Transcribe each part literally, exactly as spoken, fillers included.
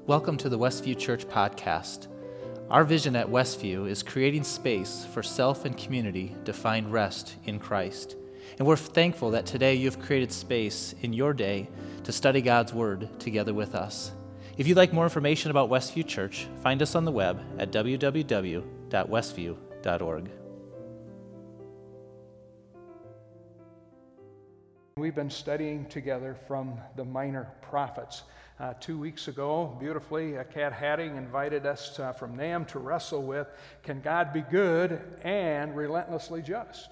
Welcome to the Westview Church podcast. Our vision at Westview is creating space for self and community to find rest in Christ. And we're thankful that today you've created space in your day to study God's Word together with us. If you'd like more information about Westview Church, find us on the web at w w w dot westview dot org. We've been studying together from the Minor Prophets. Uh, two weeks ago, beautifully, uh, Kat Hadding invited us uh, from NAM to wrestle with, can God be good and relentlessly just?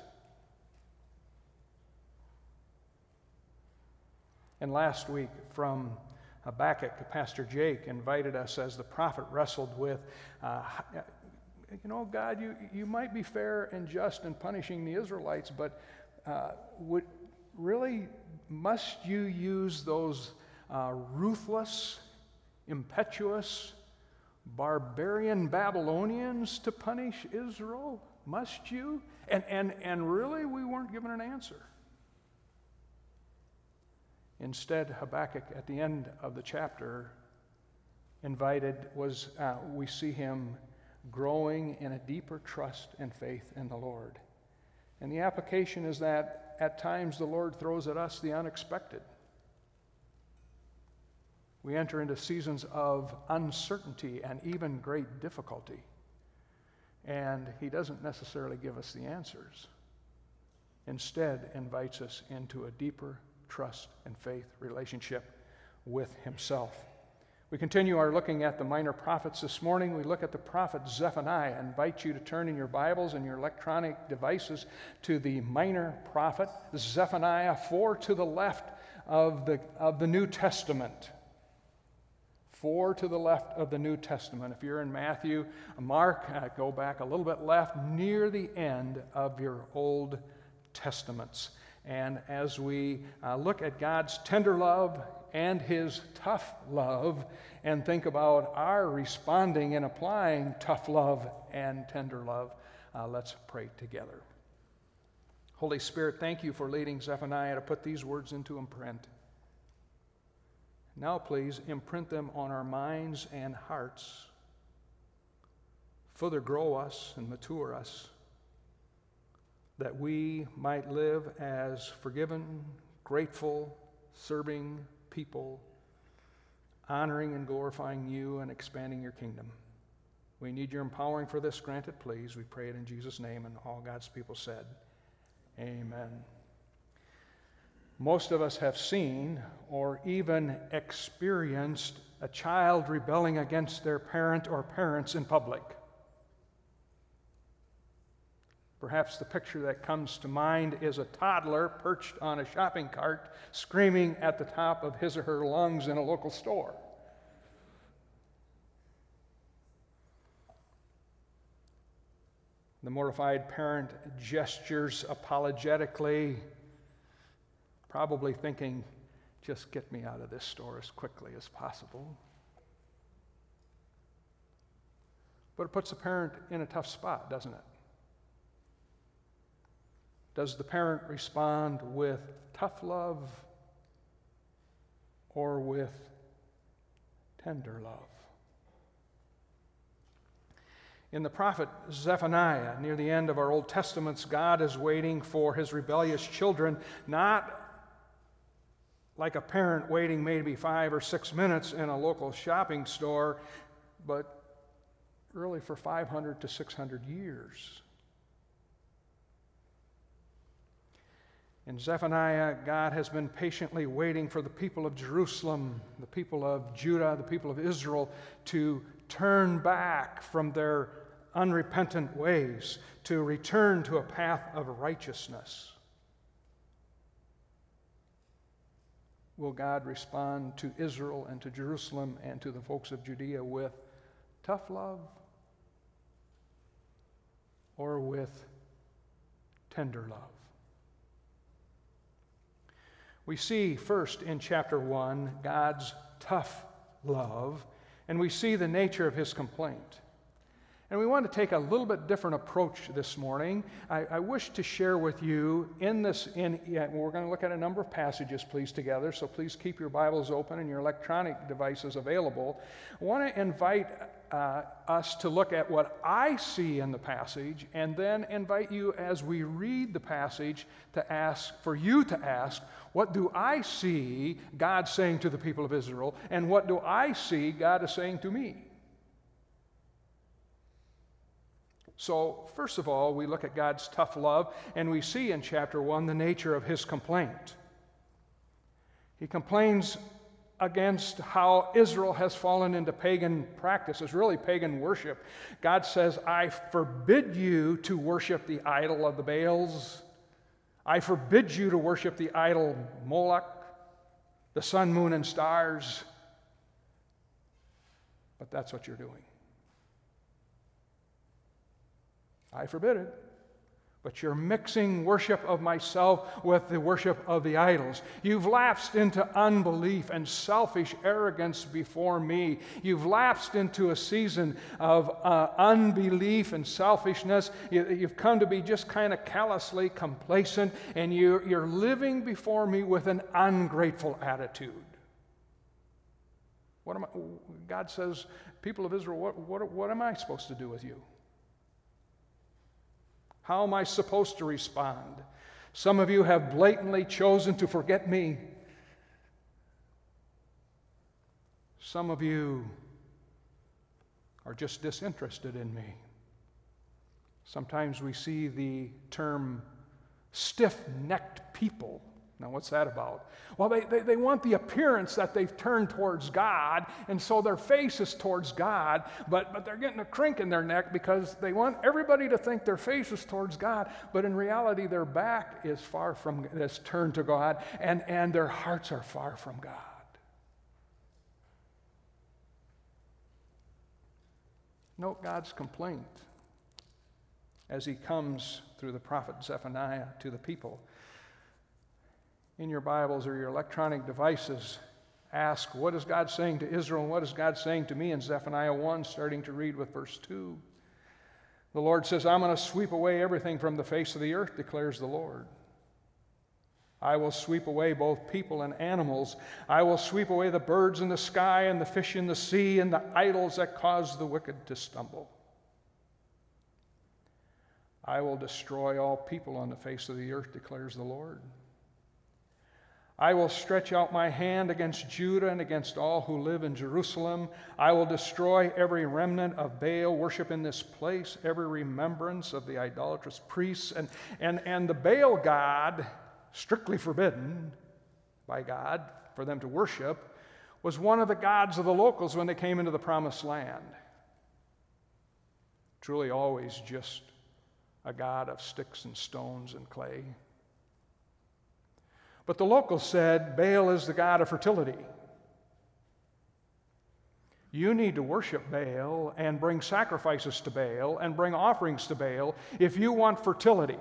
And last week from Habakkuk, Pastor Jake invited us as the prophet wrestled with, uh, you know, God, you, you might be fair and just in punishing the Israelites, but uh, would really, must you use those uh, ruthless, impetuous, barbarian Babylonians to punish Israel? Must you? And, and, and really, we weren't given an answer. Instead, Habakkuk, at the end of the chapter, invited was, uh, we see him growing in a deeper trust and faith in the Lord. And the application is that at times the Lord throws at us the unexpected. We enter into seasons of uncertainty and even great difficulty. And he doesn't necessarily give us the answers. Instead, invites us into a deeper trust and faith relationship with himself. We continue our looking at the minor prophets this morning. We look at the prophet Zephaniah. I invite you to turn in your Bibles and your electronic devices to the minor prophet Zephaniah, four to the left of the, of the New Testament. Four to the left of the New Testament. If you're in Matthew, Mark, uh, go back a little bit left near the end of your Old Testaments. And as we uh, look at God's tender love and his tough love and think about our responding and applying tough love and tender love, uh, let's pray together. Holy Spirit, thank you for leading Zephaniah to put these words into imprint. Now, please, imprint them on our minds and hearts. Further grow us and mature us, that we might live as forgiven, grateful, serving people, honoring and glorifying you and expanding your kingdom. We need your empowering for this. Grant it, please. We pray it in Jesus' name, and all God's people said, amen. Most of us have seen or even experienced a child rebelling against their parent or parents in public. Perhaps the picture that comes to mind is a toddler perched on a shopping cart screaming at the top of his or her lungs in a local store. The mortified parent gestures apologetically, probably thinking, just get me out of this store as quickly as possible. But it puts the parent in a tough spot, doesn't it? Does the parent respond with tough love or with tender love? In the prophet Zephaniah, near the end of our Old Testaments, God is waiting for his rebellious children, not like a parent waiting maybe five or six minutes in a local shopping store, but really for five hundred to six hundred years. In Zephaniah, God has been patiently waiting for the people of Jerusalem, the people of Judah, the people of Israel to turn back from their unrepentant ways, to return to a path of righteousness. Will God respond to Israel and to Jerusalem and to the folks of Judea with tough love or with tender love? We see first in chapter one God's tough love, and we see the nature of his complaint. And we want to take a little bit different approach this morning. I, I wish to share with you in this, in, yeah, we're going to look at a number of passages, please, together, so please keep your Bibles open and your electronic devices available. I want to invite uh, us to look at what I see in the passage, and then invite you as we read the passage to ask, for you to ask, what do I see God saying to the people of Israel, and what do I see God is saying to me? So, first of all, we look at God's tough love, and we see in chapter one the nature of his complaint. He complains against how Israel has fallen into pagan practices, really pagan worship. God says, I forbid you to worship the idol of the Baals. I forbid you to worship the idol Moloch, the sun, moon, and stars. But that's what you're doing. I forbid it, but you're mixing worship of myself with the worship of the idols. You've lapsed into unbelief and selfish arrogance before me. You've lapsed into a season of uh, unbelief and selfishness. You, you've come to be just kind of callously complacent, and you, you're living before me with an ungrateful attitude. What am I, God says, people of Israel, what, what, what am I supposed to do with you? How am I supposed to respond? Some of you have blatantly chosen to forget me. Some of you are just disinterested in me. Sometimes we see the term stiff-necked people. Now, what's that about? Well, they, they, they want the appearance that they've turned towards God, and so their face is towards God, but, but they're getting a crink in their neck because they want everybody to think their face is towards God, but in reality, their back is far from, is turned to God, and, and their hearts are far from God. Note God's complaint as he comes through the prophet Zephaniah to the people. In your Bibles or your electronic devices, ask, what is God saying to Israel, and what is God saying to me in Zephaniah one, starting to read with verse two. The Lord says, I'm going to sweep away everything from the face of the earth, declares the Lord. I will sweep away both people and animals. I will sweep away the birds in the sky and the fish in the sea and the idols that cause the wicked to stumble. I will destroy all people on the face of the earth, declares the Lord. I will stretch out my hand against Judah and against all who live in Jerusalem. I will destroy every remnant of Baal worship in this place, every remembrance of the idolatrous priests. And, and, and the Baal god, strictly forbidden by God for them to worship, was one of the gods of the locals when they came into the Promised Land. Truly always just a god of sticks and stones and clay. But the locals said, Baal is the god of fertility. You need to worship Baal and bring sacrifices to Baal and bring offerings to Baal if you want fertility.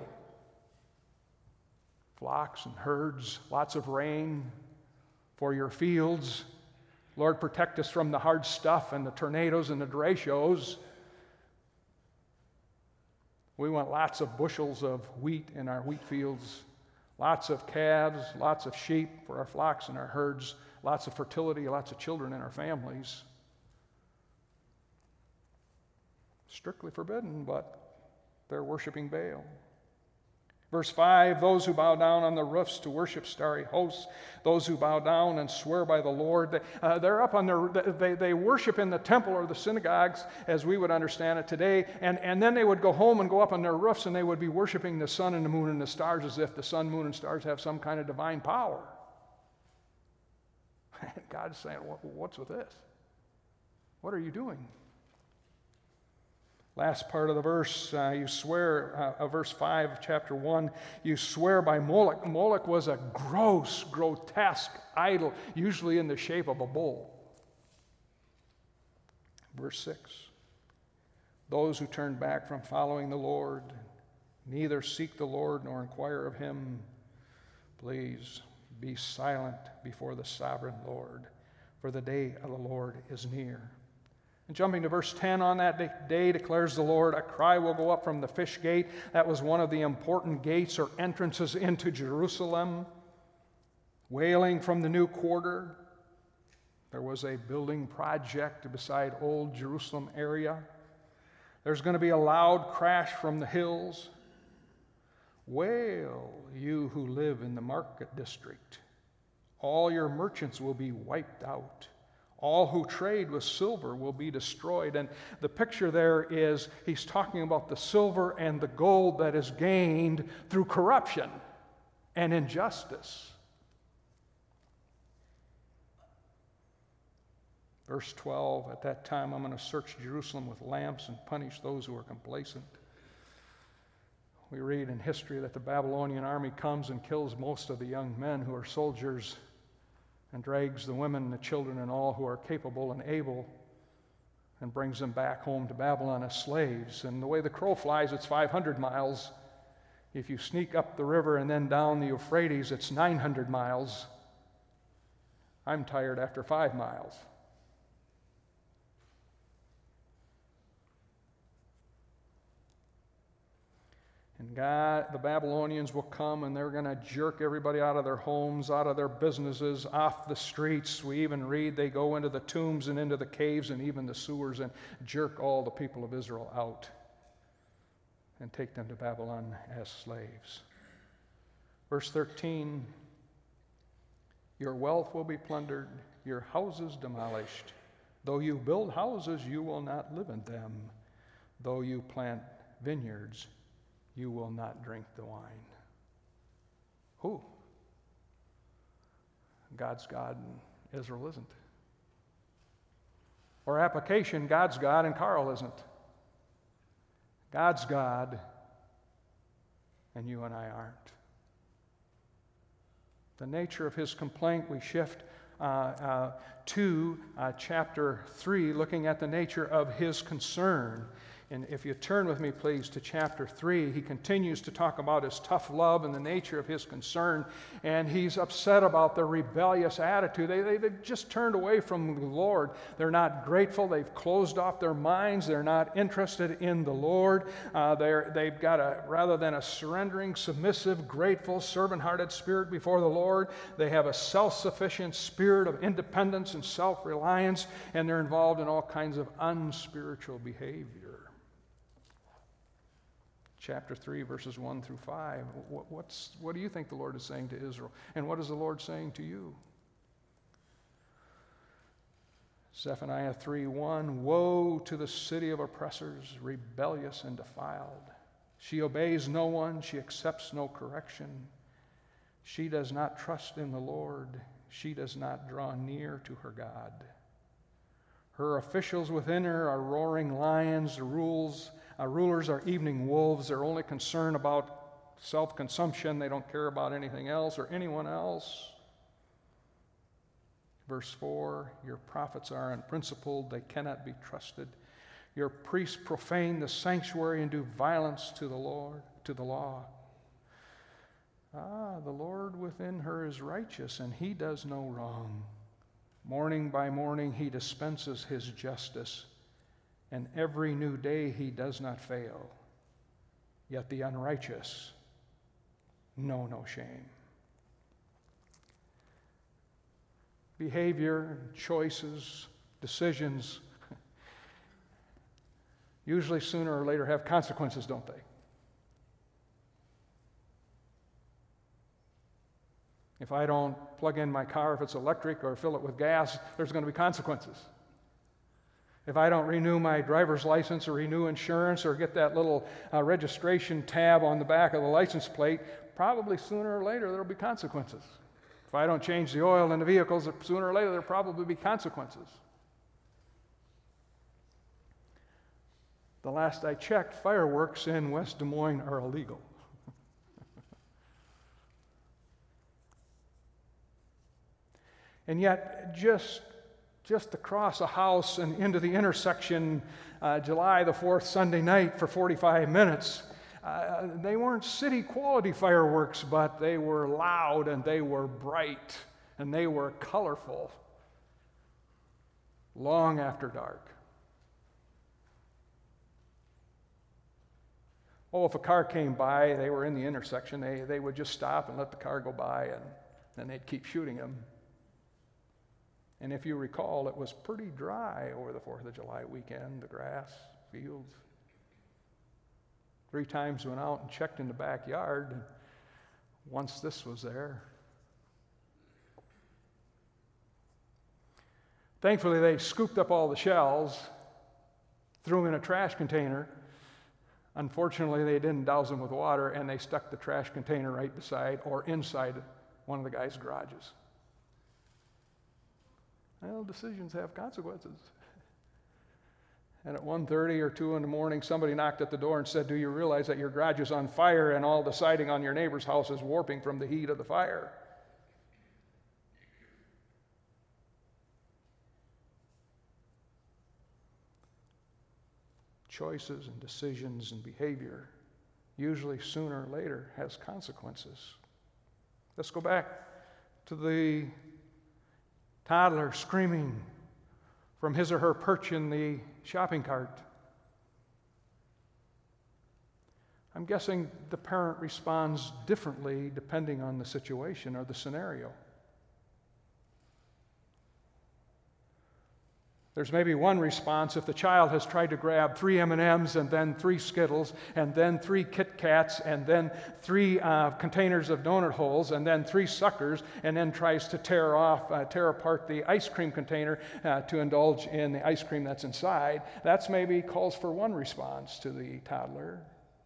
Flocks and herds, lots of rain for your fields. Lord, protect us from the hard stuff and the tornadoes and the derechos. We want lots of bushels of wheat in our wheat fields. Lots of calves, lots of sheep for our flocks and our herds, lots of fertility, lots of children in our families. Strictly forbidden, but they're worshiping Baal. Verse five, those who bow down on the roofs to worship starry hosts, those who bow down and swear by the Lord, they, uh, they're up on their, they, they worship in the temple or the synagogues, as we would understand it today, and, and then they would go home and go up on their roofs and they would be worshiping the sun and the moon and the stars as if the sun, moon, and stars have some kind of divine power. God's saying, what's with this? What are you doing? Last part of the verse, uh, you swear, uh, verse five of chapter one, you swear by Moloch. Moloch was a gross, grotesque idol, usually in the shape of a bull. Verse six, those who turn back from following the Lord, neither seek the Lord nor inquire of him, please be silent before the sovereign Lord, for the day of the Lord is near. And jumping to verse ten, on that day, declares the Lord, a cry will go up from the fish gate. That was one of the important gates or entrances into Jerusalem. Wailing from the new quarter. There was a building project beside Old Jerusalem area. There's going to be a loud crash from the hills. Wail, you who live in the market district. All your merchants will be wiped out. All who trade with silver will be destroyed. And the picture there is he's talking about the silver and the gold that is gained through corruption and injustice. Verse twelve, at that time I'm going to search Jerusalem with lamps and punish those who are complacent. We read in history that the Babylonian army comes and kills most of the young men who are soldiers and drags the women and the children and all who are capable and able and brings them back home to Babylon as slaves. And the way the crow flies, it's five hundred miles. If you sneak up the river and then down the Euphrates, it's nine hundred miles. I'm tired after five miles. And God, the Babylonians will come and they're going to jerk everybody out of their homes, out of their businesses, off the streets. We even read they go into the tombs and into the caves and even the sewers and jerk all the people of Israel out and take them to Babylon as slaves. Verse thirteen, your wealth will be plundered, your houses demolished. Though you build houses, you will not live in them. Though you plant vineyards, you will not drink the wine. Who? God's God and Israel isn't. Or application, God's God and Carl isn't. God's God and you and I aren't. The nature of his complaint, we shift uh, uh, to uh, chapter three, looking at the nature of his concern. And if you turn with me, please, to chapter three, he continues to talk about his tough love and the nature of his concern. And he's upset about their rebellious attitude. They, they, they've just turned away from the Lord. They're not grateful. They've closed off their minds. They're not interested in the Lord. Uh, they're, they've got a, rather than a surrendering, submissive, grateful, servant-hearted spirit before the Lord, they have a self-sufficient spirit of independence and self-reliance, and they're involved in all kinds of unspiritual behavior. Chapter three, verses one through five. What, what's, what do you think the Lord is saying to Israel? And what is the Lord saying to you? Zephaniah three one, woe to the city of oppressors, rebellious and defiled. She obeys no one, she accepts no correction. She does not trust in the Lord, she does not draw near to her God. Her officials within her are roaring lions, the rules Uh, rulers are evening wolves. They're only concerned about self-consumption. They don't care about anything else or anyone else. Verse four, your prophets are unprincipled. They cannot be trusted. Your priests profane the sanctuary and do violence to the Lord, to the law. Ah, the Lord within her is righteous, and he does no wrong. Morning by morning he dispenses his justice, and every new day he does not fail. Yet the unrighteous know no shame. Behavior, choices, decisions usually sooner or later have consequences, don't they? If I don't plug in my car if it's electric or fill it with gas, there's going to be consequences. If I don't renew my driver's license or renew insurance or get that little uh, registration tab on the back of the license plate, probably sooner or later there will be consequences. If I don't change the oil in the vehicles, sooner or later there will probably be consequences. The last I checked, fireworks in West Des Moines are illegal. And yet, just just across a house and into the intersection, uh, July the fourth, Sunday night for forty-five minutes, uh, they weren't city-quality fireworks, but they were loud and they were bright and they were colorful long after dark. Oh, if a car came by, they were in the intersection, they, they would just stop and let the car go by, and then they'd keep shooting them. And if you recall, it was pretty dry over the fourth of July weekend, the grass, fields. Three times went out and checked in the backyard once this was there. Thankfully, they scooped up all the shells, threw them in a trash container. Unfortunately, they didn't douse them with water, and they stuck the trash container right beside or inside one of the guy's garages. Well, decisions have consequences. And at one thirty or two in the morning, somebody knocked at the door and said, "Do you realize that your garage is on fire and all the siding on your neighbor's house is warping from the heat of the fire?" Choices and decisions and behavior usually sooner or later has consequences. Let's go back to the toddler screaming from his or her perch in the shopping cart. I'm guessing the parent responds differently depending on the situation or the scenario. There's maybe one response if the child has tried to grab three M and M's and then three Skittles and then three Kit Kats and then three uh, containers of donut holes and then three suckers and then tries to tear off, uh, tear apart the ice cream container uh, to indulge in the ice cream that's inside. That's maybe calls for one response to the toddler.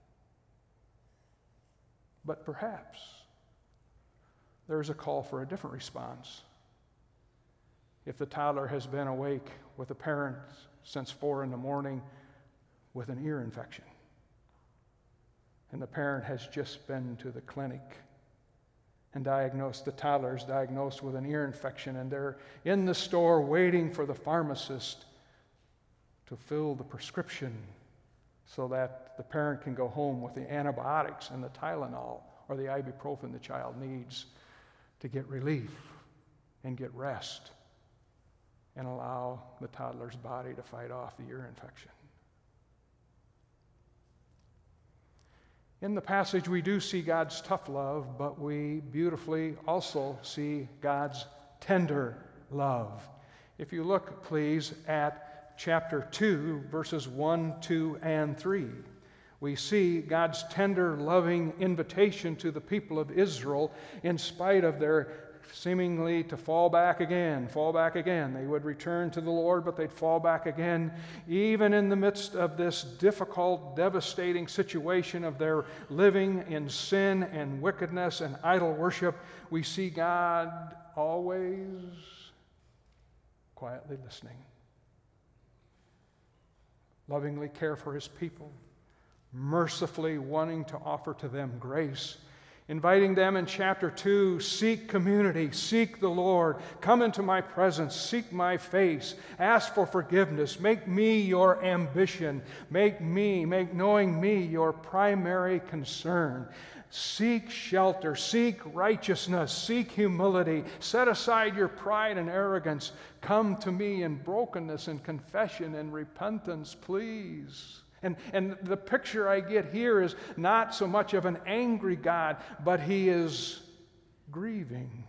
But perhaps there's a call for a different response. If the toddler has been awake with a parent since four in the morning with an ear infection, and the parent has just been to the clinic and diagnosed, the toddler is diagnosed with an ear infection, and they're in the store waiting for the pharmacist to fill the prescription so that the parent can go home with the antibiotics and the Tylenol or the ibuprofen the child needs to get relief and get rest and allow the toddler's body to fight off the ear infection. In the passage, we do see God's tough love, but we beautifully also see God's tender love. If you look, please, at chapter two, verses one, two, and three, we see God's tender, loving invitation to the people of Israel in spite of their seemingly to fall back again, fall back again. They would return to the Lord, but they'd fall back again. Even in the midst of this difficult, devastating situation of their living in sin and wickedness and idol worship, we see God always quietly listening, lovingly care for his people, mercifully wanting to offer to them grace, inviting them in chapter two, seek community, seek the Lord, come into my presence, seek my face, ask for forgiveness, make me your ambition, make me, make knowing me your primary concern. Seek shelter, seek righteousness, seek humility, set aside your pride and arrogance, come to me in brokenness and confession and repentance, please. And, and the picture I get here is not so much of an angry God, but he is grieving,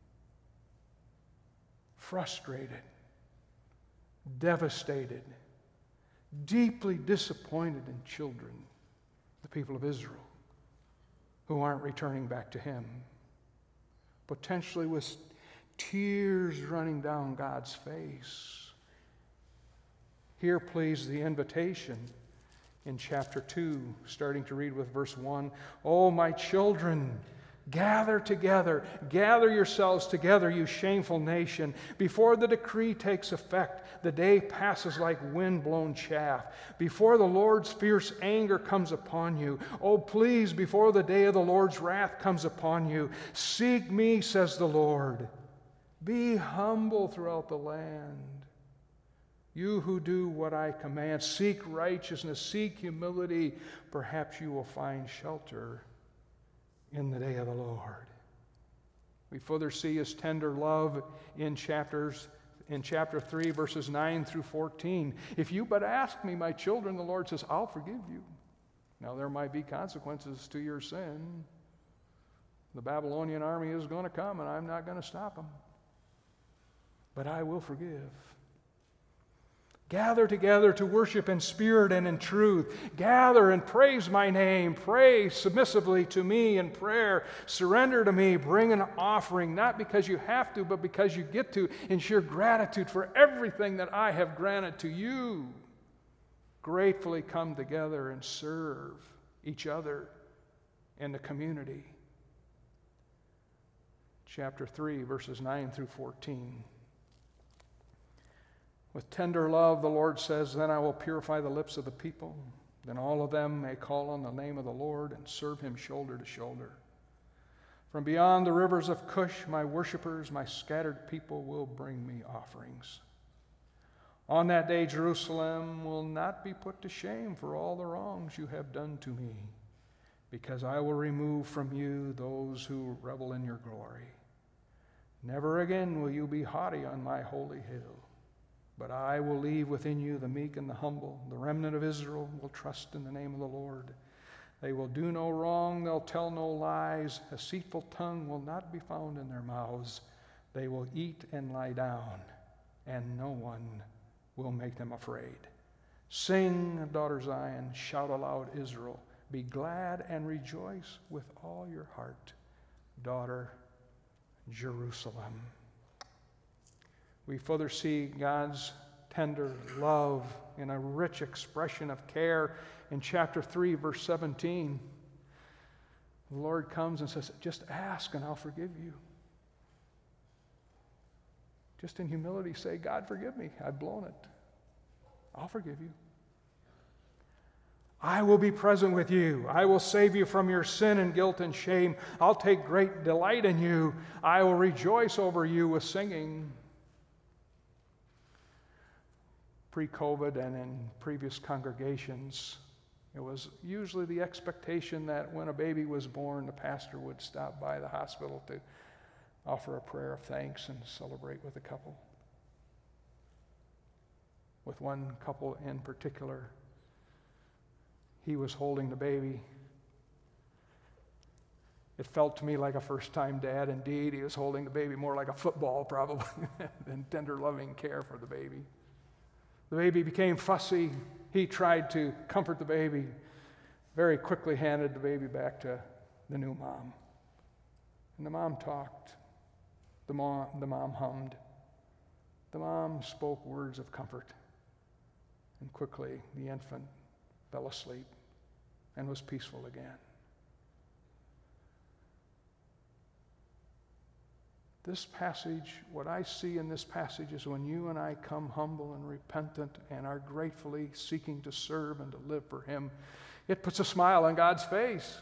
frustrated, devastated, deeply disappointed in children, the people of Israel, who aren't returning back to him, potentially with tears running down God's face. Hear, please, the invitation in chapter two, starting to read with verse one. Oh, my children, gather together, gather yourselves together, you shameful nation. Before the decree takes effect, the day passes like wind-blown chaff. Before the Lord's fierce anger comes upon you, oh, please, before the day of the Lord's wrath comes upon you, seek me, says the Lord. Be humble throughout the land. You who do what I command, seek righteousness, seek humility, perhaps you will find shelter in the day of the Lord. We further see his tender love in chapters in chapter three, verses nine through fourteen. If you but ask me, my children, the Lord says, I'll forgive you. Now, there might be consequences to your sin. The Babylonian army is going to come, and I'm not going to stop them. But I will forgive. Gather together to worship in spirit and in truth. Gather and praise my name. Pray submissively to me in prayer. Surrender to me. Bring an offering, not because you have to, but because you get to, in sheer gratitude for everything that I have granted to you. Gratefully come together and serve each other in the community. Chapter three, verses nine through fourteen. With tender love, the Lord says, then I will purify the lips of the people. Then all of them may call on the name of the Lord and serve him shoulder to shoulder. From beyond the rivers of Cush, my worshipers, my scattered people will bring me offerings. On that day, Jerusalem will not be put to shame for all the wrongs you have done to me, because I will remove from you those who revel in your glory. Never again will you be haughty on my holy hill. But I will leave within you the meek and the humble. The remnant of Israel will trust in the name of the Lord. They will do no wrong. They'll tell no lies. A deceitful tongue will not be found in their mouths. They will eat and lie down, and no one will make them afraid. Sing, daughter Zion. Shout aloud, Israel. Be glad and rejoice with all your heart, daughter Jerusalem. We further see God's tender love in a rich expression of care in chapter three, verse seventeen. The Lord comes and says, just ask and I'll forgive you. Just in humility say, God, forgive me. I've blown it. I'll forgive you. I will be present with you. I will save you from your sin and guilt and shame. I'll take great delight in you. I will rejoice over you with singing. Pre-COVID and in previous congregations, it was usually the expectation that when a baby was born, the pastor would stop by the hospital to offer a prayer of thanks and celebrate with the couple. With one couple in particular, he was holding the baby. It felt to me like a first-time dad. Indeed, he was holding the baby more like a football probably than tender, loving care for the baby. The baby became fussy. He tried to comfort the baby, very quickly handed the baby back to the new mom. And the mom talked. The mom, the mom hummed. The mom spoke words of comfort. And quickly, the infant fell asleep and was peaceful again. This passage, what I see in this passage is when you and I come humble and repentant and are gratefully seeking to serve and to live for him, it puts a smile on God's face.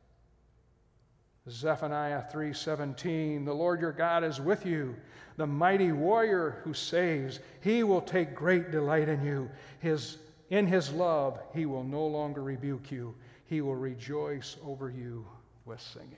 Zephaniah three seventeen, the Lord your God is with you, the mighty warrior who saves. He will take great delight in you. His, in his love, he will no longer rebuke you. He will rejoice over you with singing.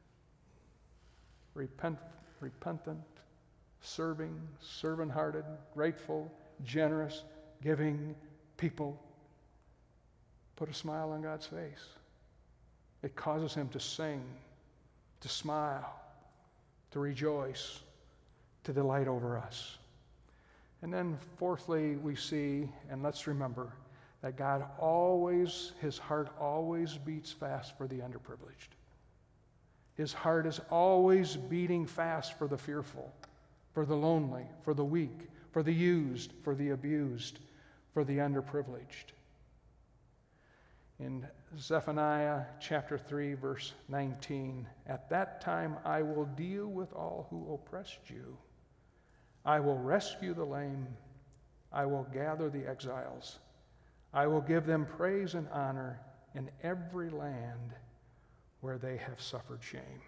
Repent. Repentant, serving, servant-hearted, grateful, generous, giving people put a smile on God's face. It causes him to sing, to smile, to rejoice, to delight over us. And then fourthly, we see, and let's remember, that God always, his heart always beats fast for the underprivileged. His heart is always beating fast for the fearful, for the lonely, for the weak, for the used, for the abused, for the underprivileged. In Zephaniah chapter three, verse nineteen, at that time I will deal with all who oppressed you. I will rescue the lame. I will gather the exiles. I will give them praise and honor in every land where they have suffered shame.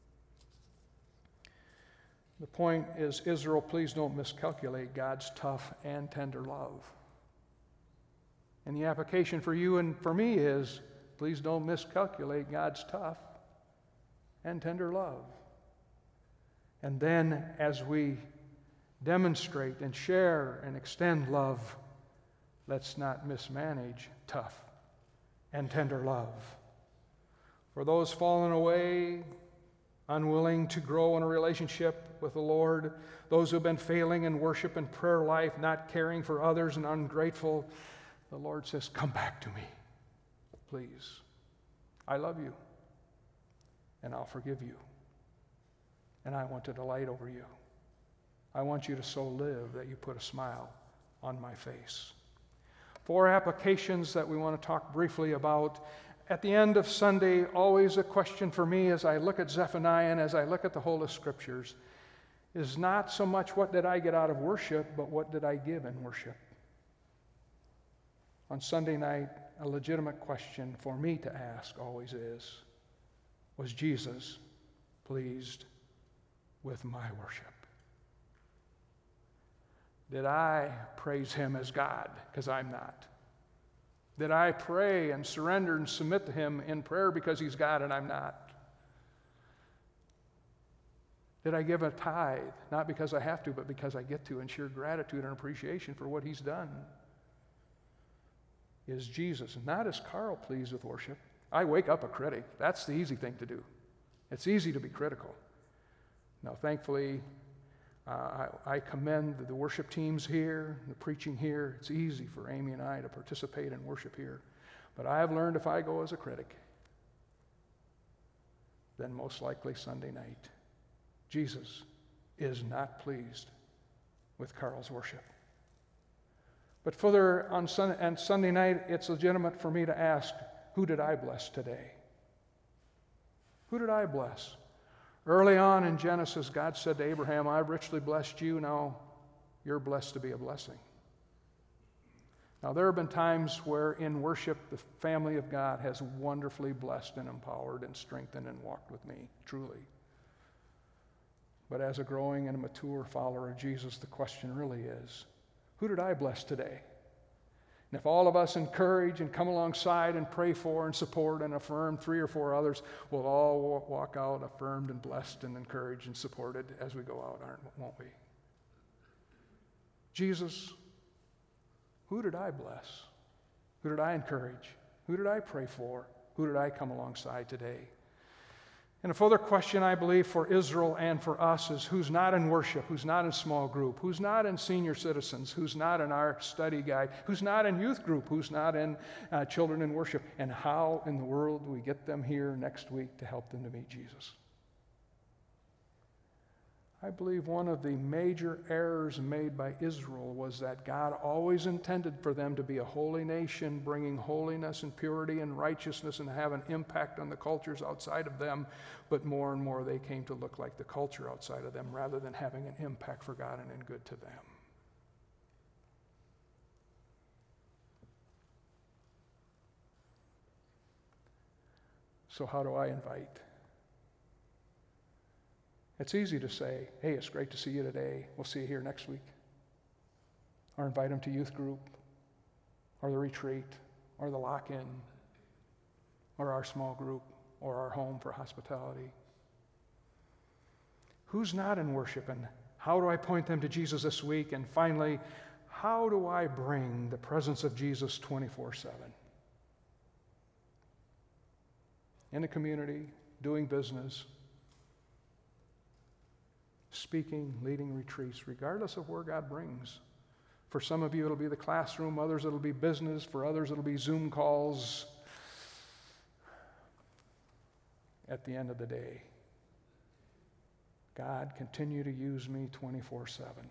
The point is, Israel, please don't miscalculate God's tough and tender love. And the application for you and for me is, please don't miscalculate God's tough and tender love. And then as we demonstrate and share and extend love, let's not mismanage tough and tender love. For those fallen away, unwilling to grow in a relationship with the Lord, those who have been failing in worship and prayer life, not caring for others and ungrateful, the Lord says, come back to me, please. I love you, and I'll forgive you, and I want to delight over you. I want you to so live that you put a smile on my face. Four applications that we want to talk briefly about. At the end of Sunday, always a question for me as I look at Zephaniah and as I look at the whole of Scriptures is not so much what did I get out of worship, but what did I give in worship? On Sunday night, a legitimate question for me to ask always is, was Jesus pleased with my worship? Did I praise him as God? Because I'm not. Did I pray and surrender and submit to him in prayer because he's God and I'm not? Did I give a tithe, not because I have to, but because I get to, in sheer gratitude and appreciation for what he's done? Is Jesus, not as Carl, pleased with worship? I wake up a critic. That's the easy thing to do. It's easy to be critical. Now, thankfully, Uh, I, I commend the worship teams here, the preaching here. It's easy for Amy and I to participate in worship here. But I have learned if I go as a critic, then most likely Sunday night, Jesus is not pleased with Carl's worship. But further, on Sunday, and Sunday night, it's legitimate for me to ask, who did I bless today? Who did I bless? Early on in Genesis, God said to Abraham, I've richly blessed you, now you're blessed to be a blessing. Now, there have been times where in worship, the family of God has wonderfully blessed and empowered and strengthened and walked with me, truly. But as a growing and a mature follower of Jesus, the question really is, who did I bless today? And if all of us encourage and come alongside and pray for and support and affirm three or four others, we'll all walk out affirmed and blessed and encouraged and supported as we go out, aren't, won't we? Jesus, who did I bless? Who did I encourage? Who did I pray for? Who did I come alongside today? And a further question, I believe, for Israel and for us is who's not in worship, who's not in small group, who's not in senior citizens, who's not in our study guide, who's not in youth group, who's not in uh, children in worship, and how in the world do we get them here next week to help them to meet Jesus? I believe one of the major errors made by Israel was that God always intended for them to be a holy nation, bringing holiness and purity and righteousness and have an impact on the cultures outside of them, but more and more they came to look like the culture outside of them rather than having an impact for God and in good to them. So how do I invite? It's easy to say, hey, it's great to see you today. We'll see you here next week. Or invite them to youth group, or the retreat, or the lock-in, or our small group, or our home for hospitality. Who's not in worship, and how do I point them to Jesus this week? And finally, how do I bring the presence of Jesus twenty-four seven? In the community, doing business, speaking, leading retreats, regardless of where God brings. For some of you, it'll be the classroom. Others, it'll be business. For others, it'll be Zoom calls. At the end of the day, God, continue to use me twenty-four seven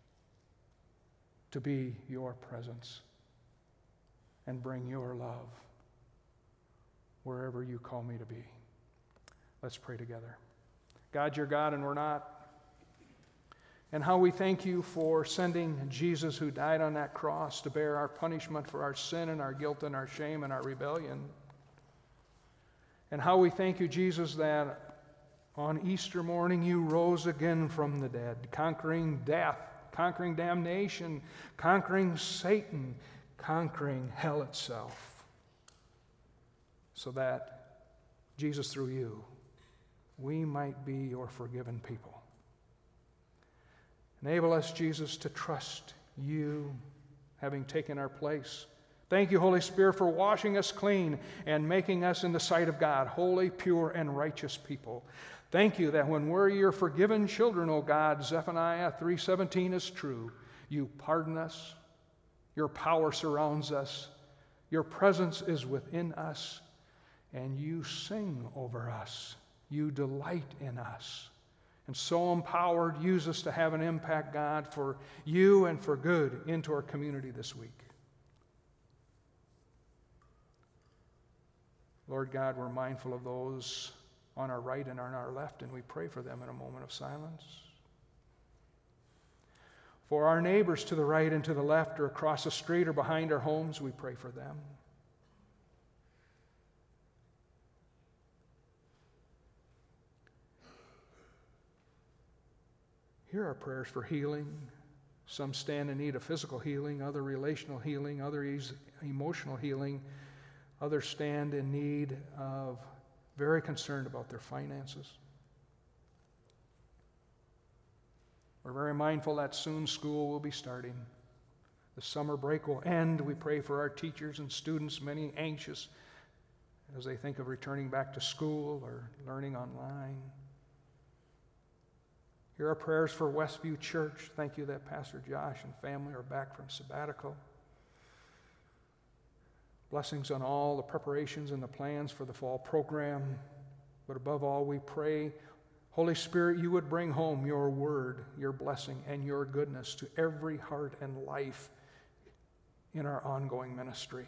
to be your presence and bring your love wherever you call me to be. Let's pray together. God, you're God and we're not. And how we thank you for sending Jesus, who died on that cross to bear our punishment for our sin and our guilt and our shame and our rebellion. And how we thank you, Jesus, that on Easter morning you rose again from the dead, conquering death, conquering damnation, conquering Satan, conquering hell itself. So that, Jesus, through you, we might be your forgiven people. Enable us, Jesus, to trust you, having taken our place, Thank you, Holy Spirit, for washing us clean and making us in the sight of God holy, pure, and righteous people. Thank you that when we're your forgiven children, O God, Zephaniah three seventeen is true. You pardon us. Your power surrounds us. Your presence is within us. And you sing over us. You delight in us. And so empowered, use us to have an impact, God, for you and for good into our community this week. Lord God, we're mindful of those on our right and on our left, and we pray for them in a moment of silence. For our neighbors to the right and to the left, or across the street or behind our homes, we pray for them. Hear our prayers for healing. Some stand in need of physical healing, other relational healing, other emotional healing. Others stand in need of, very concerned about their finances. We're very mindful that soon school will be starting. The summer break will end. We pray for our teachers and students, many anxious as they think of returning back to school or learning online. Hear our prayers for Westview Church. Thank you that Pastor Josh and family are back from sabbatical. Blessings on all the preparations and the plans for the fall program. But above all, we pray, Holy Spirit, you would bring home your word, your blessing, and your goodness to every heart and life in our ongoing ministry.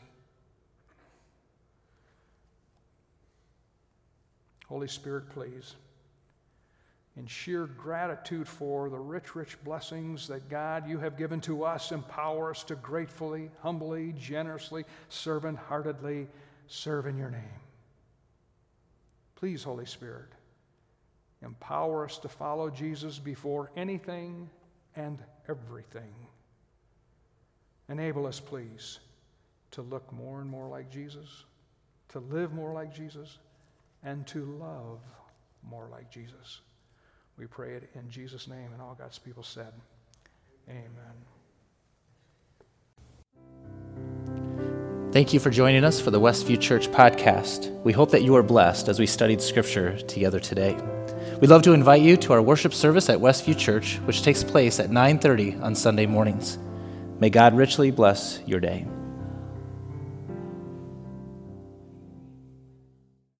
Holy Spirit, please, in sheer gratitude for the rich, rich blessings that, God, you have given to us, empower us to gratefully, humbly, generously, servant-heartedly serve in your name. Please, Holy Spirit, empower us to follow Jesus before anything and everything. Enable us, please, to look more and more like Jesus, to live more like Jesus, and to love more like Jesus. We pray it in Jesus' name, and all God's people said, amen. Thank you for joining us for the Westview Church podcast. We hope that you are blessed as we studied Scripture together today. We'd love to invite you to our worship service at Westview Church, which takes place at nine thirty on Sunday mornings. May God richly bless your day.